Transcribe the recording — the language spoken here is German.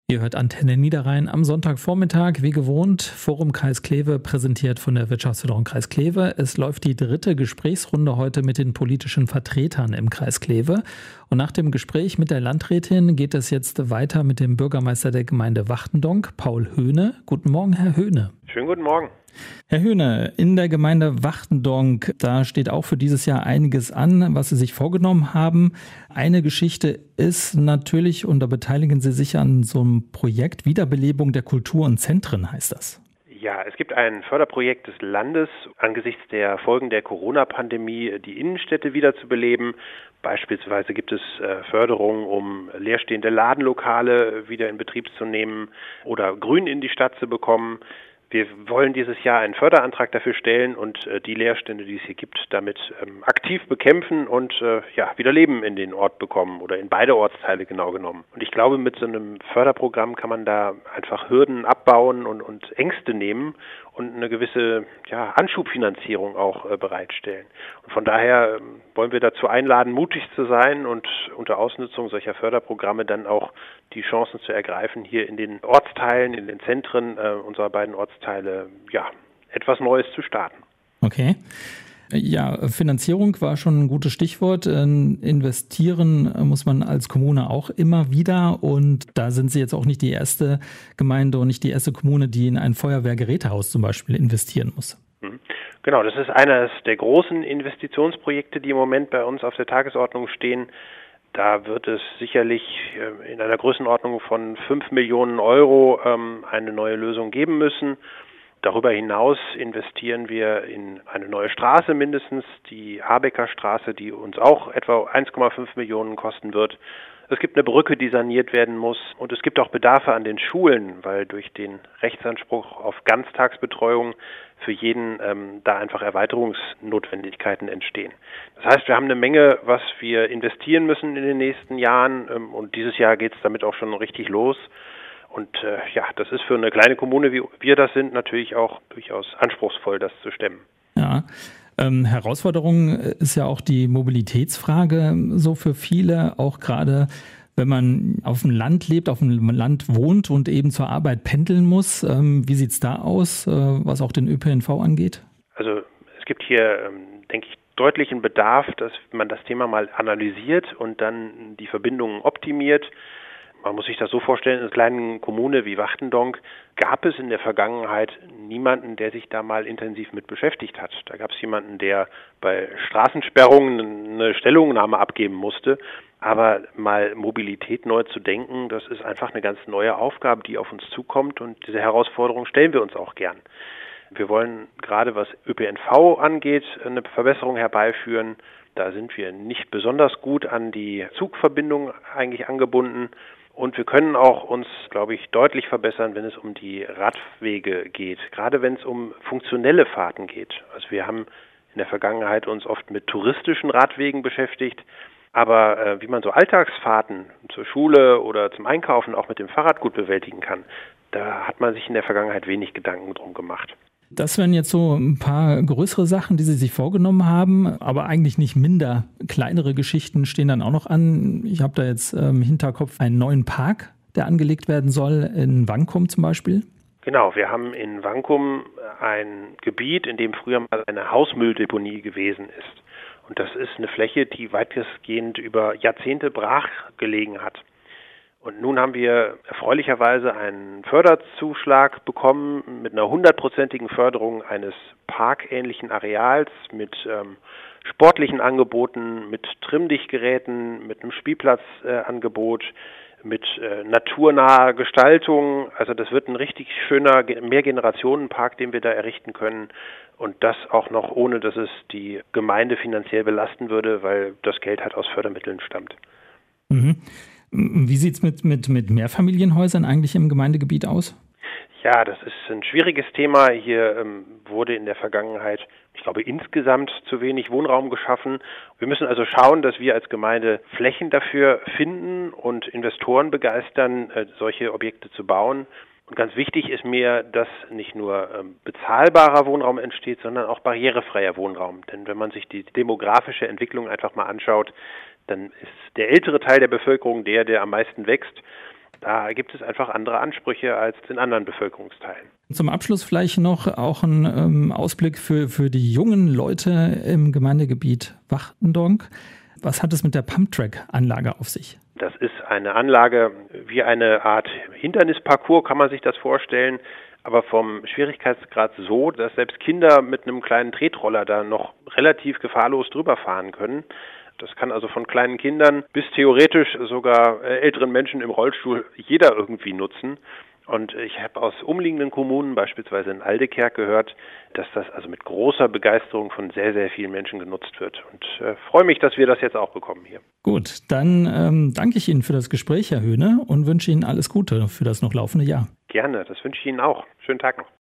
Ihr hört Antenne Niederrhein am Sonntagvormittag, wie gewohnt, Forum Kreis Kleve, präsentiert von der Wirtschaftsförderung Kreis Kleve. Es läuft die dritte Gesprächsrunde heute mit den politischen Vertretern im Kreis Kleve. Und nach dem Gespräch mit der Landrätin geht es jetzt weiter mit dem Bürgermeister der Gemeinde Wachtendonk, Paul Höhne. Guten Morgen, Herr Höhne. Schönen guten Morgen. Herr Höhne, in der Gemeinde Wachtendonk, da steht auch für dieses Jahr einiges an, was Sie sich vorgenommen haben. Eine Geschichte ist natürlich, und da beteiligen Sie sich an so einem Projekt, Wiederbelebung der Kultur und Zentren heißt das. Ja, es gibt ein Förderprojekt des Landes, angesichts der Folgen der Corona-Pandemie die Innenstädte wiederzubeleben. Beispielsweise gibt es Förderungen, um leerstehende Ladenlokale wieder in Betrieb zu nehmen oder Grün in die Stadt zu bekommen. Wir wollen dieses Jahr einen Förderantrag dafür stellen und die Leerstände, die es hier gibt, damit aktiv bekämpfen und wieder Leben in den Ort bekommen oder in beide Ortsteile genau genommen. Und ich glaube, mit so einem Förderprogramm kann man da einfach Hürden abbauen und Ängste nehmen und eine gewisse Anschubfinanzierung auch bereitstellen. Und von daher wollen wir dazu einladen, mutig zu sein und unter Ausnutzung solcher Förderprogramme dann auch die Chancen zu ergreifen, hier in den Ortsteilen, in den Zentren unserer beiden Ortsteile etwas Neues zu starten. Okay. Ja, Finanzierung war schon ein gutes Stichwort. Investieren muss man als Kommune auch immer wieder. Und da sind Sie jetzt auch nicht die erste Gemeinde und nicht die erste Kommune, die in ein Feuerwehrgerätehaus zum Beispiel investieren muss. Genau, das ist eines der großen Investitionsprojekte, die im Moment bei uns auf der Tagesordnung stehen. Da wird es sicherlich in einer Größenordnung von 5 Millionen Euro eine neue Lösung geben müssen. Darüber hinaus investieren wir in eine neue Straße mindestens, die Habecker Straße, die uns auch etwa 1,5 Millionen kosten wird. Es gibt eine Brücke, die saniert werden muss, und es gibt auch Bedarfe an den Schulen, weil durch den Rechtsanspruch auf Ganztagsbetreuung für jeden da einfach Erweiterungsnotwendigkeiten entstehen. Das heißt, wir haben eine Menge, was wir investieren müssen in den nächsten Jahren, und dieses Jahr geht es damit auch schon richtig los. Und das ist für eine kleine Kommune, wie wir das sind, natürlich auch durchaus anspruchsvoll, das zu stemmen. Ja, Herausforderung ist ja auch die Mobilitätsfrage so für viele, auch gerade wenn man auf dem Land lebt, auf dem Land wohnt und eben zur Arbeit pendeln muss. Wie sieht es da aus, was auch den ÖPNV angeht? Also es gibt hier, denke ich, deutlichen Bedarf, dass man das Thema mal analysiert und dann die Verbindungen optimiert. Man muss sich das so vorstellen, in einer kleinen Kommune wie Wachtendonk gab es in der Vergangenheit niemanden, der sich da mal intensiv mit beschäftigt hat. Da gab es jemanden, der bei Straßensperrungen eine Stellungnahme abgeben musste. Aber mal Mobilität neu zu denken, das ist einfach eine ganz neue Aufgabe, die auf uns zukommt, und diese Herausforderung stellen wir uns auch gern. Wir wollen gerade, was ÖPNV angeht, eine Verbesserung herbeiführen. Da sind wir nicht besonders gut an die Zugverbindung eigentlich angebunden. Und wir können auch uns, glaube ich, deutlich verbessern, wenn es um die Radwege geht, gerade wenn es um funktionelle Fahrten geht. Also wir haben in der Vergangenheit uns oft mit touristischen Radwegen beschäftigt, aber wie man so Alltagsfahrten zur Schule oder zum Einkaufen auch mit dem Fahrrad gut bewältigen kann, da hat man sich in der Vergangenheit wenig Gedanken drum gemacht. Das wären jetzt so ein paar größere Sachen, die Sie sich vorgenommen haben, aber eigentlich nicht minder. Kleinere Geschichten stehen dann auch noch an. Ich habe da jetzt im Hinterkopf einen neuen Park, der angelegt werden soll, in Wankum zum Beispiel. Genau, wir haben in Wankum ein Gebiet, in dem früher mal eine Hausmülldeponie gewesen ist. Und das ist eine Fläche, die weitestgehend über Jahrzehnte brach gelegen hat. Und nun haben wir erfreulicherweise einen Förderzuschlag bekommen mit einer 100%igen Förderung eines parkähnlichen Areals mit sportlichen Angeboten, mit Trimmdichtgeräten, mit einem Spielplatzangebot, mit naturnaher Gestaltung. Also das wird ein richtig schöner Mehrgenerationenpark, den wir da errichten können. Und das auch noch ohne, dass es die Gemeinde finanziell belasten würde, weil das Geld halt aus Fördermitteln stammt. Mhm. Wie sieht es mit Mehrfamilienhäusern eigentlich im Gemeindegebiet aus? Ja, das ist ein schwieriges Thema. Hier wurde in der Vergangenheit, ich glaube, insgesamt zu wenig Wohnraum geschaffen. Wir müssen also schauen, dass wir als Gemeinde Flächen dafür finden und Investoren begeistern, solche Objekte zu bauen. Und ganz wichtig ist mir, dass nicht nur bezahlbarer Wohnraum entsteht, sondern auch barrierefreier Wohnraum. Denn wenn man sich die demografische Entwicklung einfach mal anschaut, dann ist der ältere Teil der Bevölkerung der am meisten wächst. Da gibt es einfach andere Ansprüche als in anderen Bevölkerungsteilen. Zum Abschluss vielleicht noch auch ein Ausblick für die jungen Leute im Gemeindegebiet Wachtendonk. Was hat es mit der Pumptrack-Anlage auf sich? Das ist eine Anlage wie eine Art Hindernisparcours, kann man sich das vorstellen, aber vom Schwierigkeitsgrad so, dass selbst Kinder mit einem kleinen Tretroller da noch relativ gefahrlos drüber fahren können. Das kann also von kleinen Kindern bis theoretisch sogar älteren Menschen im Rollstuhl jeder irgendwie nutzen. Und ich habe aus umliegenden Kommunen, beispielsweise in Aldekerk, gehört, dass das also mit großer Begeisterung von sehr, sehr vielen Menschen genutzt wird. Und freue mich, dass wir das jetzt auch bekommen hier. Gut, dann danke ich Ihnen für das Gespräch, Herr Höhne, und wünsche Ihnen alles Gute für das noch laufende Jahr. Gerne, das wünsche ich Ihnen auch. Schönen Tag noch.